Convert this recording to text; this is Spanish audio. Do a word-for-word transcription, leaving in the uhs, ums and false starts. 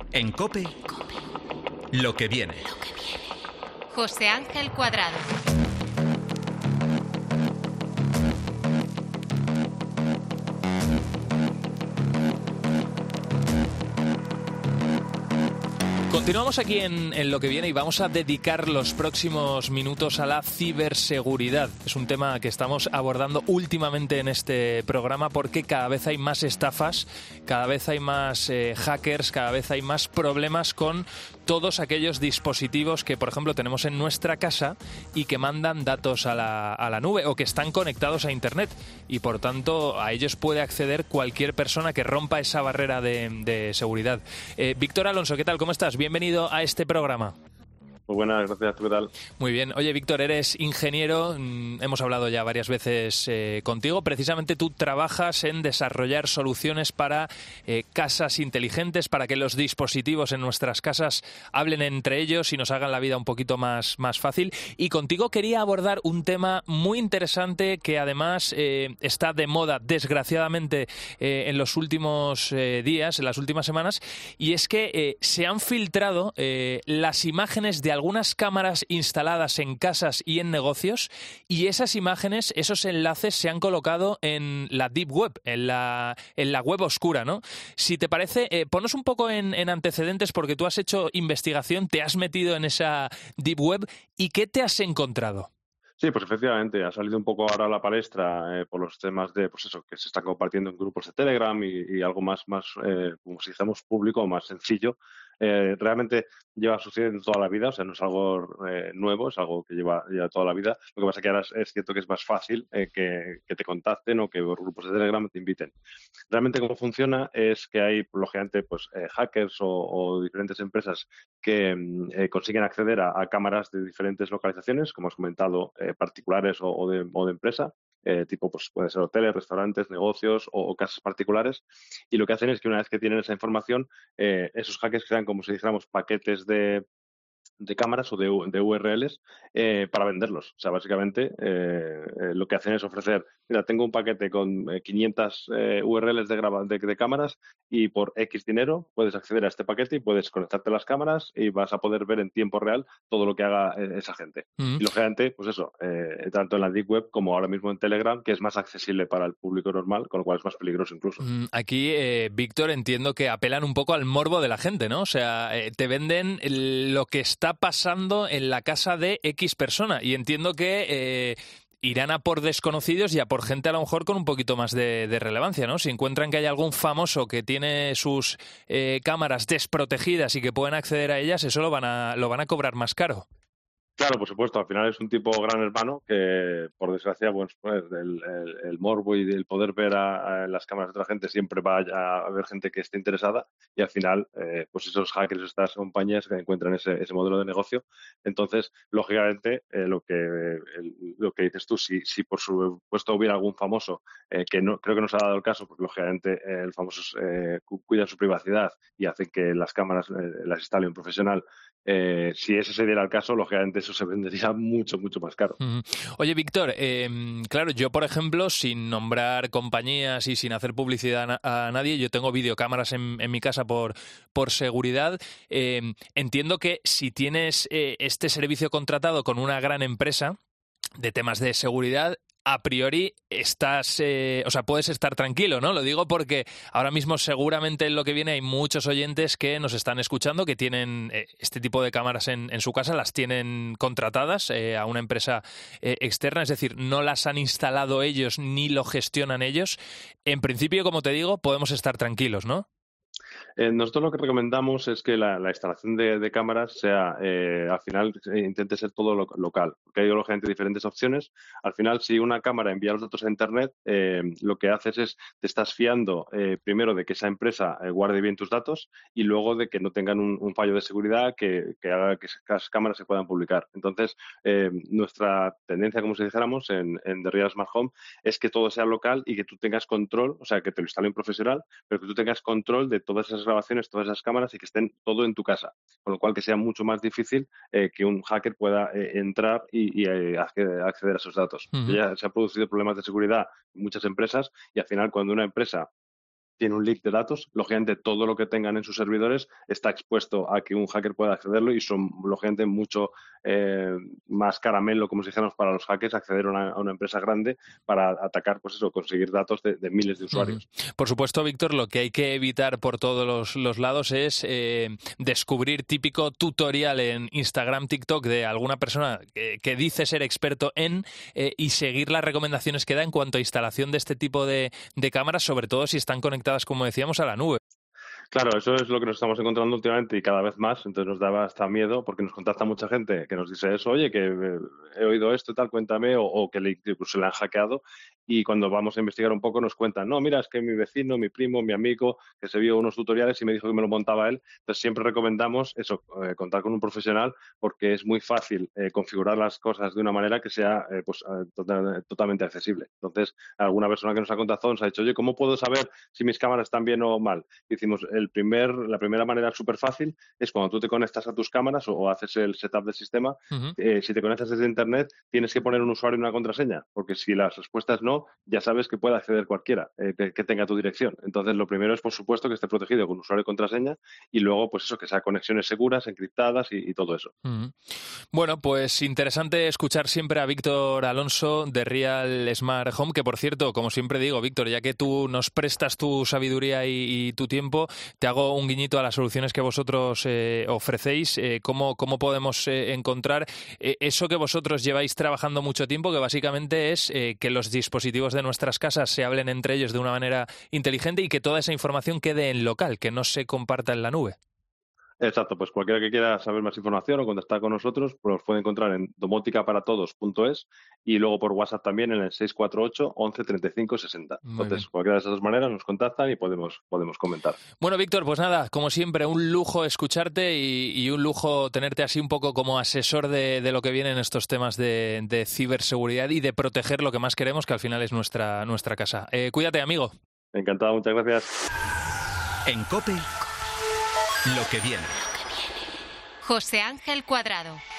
En COPE, lo que viene. José Ángel Cuadrado. Continuamos aquí en, en lo que viene y vamos a dedicar los próximos minutos a la ciberseguridad. Es un tema que estamos abordando últimamente en este programa porque cada vez hay más estafas, cada vez hay más eh, hackers, cada vez hay más problemas con todos aquellos dispositivos que, por ejemplo, tenemos en nuestra casa y que mandan datos a la, a la nube o que están conectados a Internet y, por tanto, a ellos puede acceder cualquier persona que rompa esa barrera de, de seguridad. Eh, Víctor Alonso, ¿qué tal? ¿Cómo estás? Bienvenido a este programa. Muy buenas, gracias. ¿Qué tal? Muy bien. Oye, Víctor, eres ingeniero. Hemos hablado ya varias veces eh, contigo. Precisamente tú trabajas en desarrollar soluciones para eh, casas inteligentes, para que los dispositivos en nuestras casas hablen entre ellos y nos hagan la vida un poquito más, más fácil. Y contigo quería abordar un tema muy interesante que además eh, está de moda, desgraciadamente, eh, en los últimos eh, días, en las últimas semanas, y es que eh, se han filtrado eh, las imágenes de algunas cámaras instaladas en casas y en negocios, y esas imágenes, esos enlaces se han colocado en la Deep Web, en la, en la web oscura, ¿no? Si te parece, eh, ponos un poco en, en antecedentes porque tú has hecho investigación, te has metido en esa Deep Web, ¿y qué te has encontrado? Sí, pues efectivamente, ha salido un poco ahora a la palestra eh, por los temas de, pues eso, que se están compartiendo en grupos de Telegram y, y algo más, más eh, como si dijéramos público, más sencillo. Eh, realmente lleva sucediendo toda la vida, o sea, no es algo eh, nuevo, es algo que lleva, lleva toda la vida. Lo que pasa es que ahora es, es cierto que es más fácil eh, que, que te contacten o que por grupos de Telegram te inviten. Realmente cómo funciona es que hay, lógicamente, pues eh, hackers o, o diferentes empresas que eh, consiguen acceder a, a cámaras de diferentes localizaciones, como has comentado, eh, particulares o, o, de, o de empresa, eh, tipo pues puede ser hoteles, restaurantes, negocios o, o casas particulares. Y lo que hacen es que una vez que tienen esa información, eh, esos hackers crean como si dijéramos paquetes de de cámaras o de, de U R Ls eh, para venderlos. O sea, básicamente eh, eh, lo que hacen es ofrecer, mira, tengo un paquete con eh, quinientas eh, U R Ls de, graba, de, de cámaras y por X dinero puedes acceder a este paquete y puedes conectarte a las cámaras y vas a poder ver en tiempo real todo lo que haga eh, esa gente. Mm. Y lógicamente, pues eso, eh, tanto en la Deep Web como ahora mismo en Telegram, que es más accesible para el público normal, con lo cual es más peligroso incluso. Mm, aquí, eh, Víctor, entiendo que apelan un poco al morbo de la gente, ¿no? O sea, eh, te venden lo que está pasando en la casa de X persona y entiendo que eh, irán a por desconocidos y a por gente a lo mejor con un poquito más de, de relevancia, ¿no? Si encuentran que hay algún famoso que tiene sus eh, cámaras desprotegidas y que pueden acceder a ellas, eso lo van a, lo van a cobrar más caro. Claro, por supuesto, al final es un tipo gran hermano que, por desgracia, pues, pues el, el, el morbo y el poder ver a, a las cámaras de otra gente siempre va a haber gente que esté interesada y al final, eh, pues esos hackers, estas compañías que encuentran ese, ese modelo de negocio. Entonces, lógicamente, eh, lo que el, lo que dices tú, si, si por supuesto hubiera algún famoso, eh, que no creo que no se ha dado el caso, porque lógicamente eh, el famoso eh, cuida su privacidad y hace que las cámaras eh, las instale un profesional. Eh, si ese se diera el caso, lógicamente eso se vendería mucho, mucho más caro. Uh-huh. Oye, Víctor, eh, claro, yo, por ejemplo, sin nombrar compañías y sin hacer publicidad a, a nadie, yo tengo videocámaras en, en mi casa por, por seguridad. Eh, entiendo que si tienes eh, este servicio contratado con una gran empresa de temas de seguridad, a priori estás, eh, o sea, puedes estar tranquilo, ¿no? Lo digo porque ahora mismo seguramente en lo que viene hay muchos oyentes que nos están escuchando que tienen eh, este tipo de cámaras en, en su casa, las tienen contratadas eh, a una empresa eh, externa, es decir, no las han instalado ellos ni lo gestionan ellos. En principio, como te digo, podemos estar tranquilos, ¿no? Eh, nosotros lo que recomendamos es que la, la instalación de, de cámaras sea, eh, al final, eh, intente ser todo lo, local, porque hay lógicamente diferentes opciones. Al final, si una cámara envía los datos a Internet, eh, lo que haces es, te estás fiando eh, primero de que esa empresa eh, guarde bien tus datos y luego de que no tengan un, un fallo de seguridad que, que haga que esas cámaras se puedan publicar. Entonces, eh, nuestra tendencia, como si dijéramos, en, en The Real Smart Home, es que todo sea local y que tú tengas control, o sea, que te lo instale un profesional, pero que tú tengas control de todas esas grabaciones, todas esas cámaras y que estén todo en tu casa. Con lo cual que sea mucho más difícil eh, que un hacker pueda eh, entrar y, y eh, acceder a esos datos. Uh-huh. Ya se han producido problemas de seguridad en muchas empresas y al final cuando una empresa tiene un leak de datos, lógicamente todo lo que tengan en sus servidores está expuesto a que un hacker pueda accederlo y son, lógicamente, mucho eh, más caramelo, como si dijéramos, para los hackers acceder a una, a una empresa grande para atacar, pues eso, conseguir datos de, de miles de usuarios. Uh-huh. Por supuesto, Víctor, lo que hay que evitar por todos los, los lados es eh, descubrir típico tutorial en Instagram, TikTok de alguna persona que, que dice ser experto en eh, y seguir las recomendaciones que da en cuanto a instalación de este tipo de, de cámaras, sobre todo si están conectadas, como decíamos, a la nube. Claro, eso es lo que nos estamos encontrando últimamente y cada vez más, entonces nos daba hasta miedo porque nos contacta mucha gente que nos dice eso, oye, que he oído esto y tal, cuéntame, o, o que le, incluso le han hackeado, y cuando vamos a investigar un poco nos cuentan, no, mira, es que mi vecino, mi primo, mi amigo, que se vio unos tutoriales y me dijo que me lo montaba él. Entonces siempre recomendamos eso, eh, contar con un profesional, porque es muy fácil eh, configurar las cosas de una manera que sea eh, pues, eh, total, totalmente accesible. Entonces, alguna persona que nos ha contactado nos ha dicho, oye, ¿cómo puedo saber si mis cámaras están bien o mal? Y decimos, el primer, la primera manera súper fácil es cuando tú te conectas a tus cámaras o, o haces el setup del sistema. Uh-huh. eh, si te conectas desde Internet, tienes que poner un usuario y una contraseña, porque si las respuestas no, ya sabes que puede acceder cualquiera eh, que, que tenga tu dirección. Entonces, lo primero es, por supuesto, que esté protegido con usuario y contraseña, y luego, pues eso, que sea conexiones seguras, encriptadas y, y todo eso. Uh-huh. Bueno, pues interesante escuchar siempre a Víctor Alonso de Real Smart Home, que por cierto, como siempre digo, Víctor, ya que tú nos prestas tu sabiduría y, y tu tiempo, te hago un guiñito a las soluciones que vosotros eh, ofrecéis. Eh, ¿cómo, ¿Cómo podemos eh, encontrar eh, eso que vosotros lleváis trabajando mucho tiempo, que básicamente es eh, que los dispositivos de nuestras casas se hablen entre ellos de una manera inteligente y que toda esa información quede en local, que no se comparta en la nube? Exacto, pues cualquiera que quiera saber más información o contactar con nosotros, pues los puede encontrar en domótica para todos punto es y luego por WhatsApp también en el seis cuatro ocho, once, treinta y cinco, sesenta. Muy Entonces, bien. Cualquiera de esas dos maneras nos contactan y podemos, podemos comentar. Bueno, Víctor, pues nada, como siempre, un lujo escucharte y, y un lujo tenerte así un poco como asesor de, de lo que viene en estos temas de, de ciberseguridad y de proteger lo que más queremos, que al final es nuestra, nuestra casa. Eh, cuídate, amigo. Encantado, muchas gracias. En COPE, lo que viene. José Ángel Cuadrado.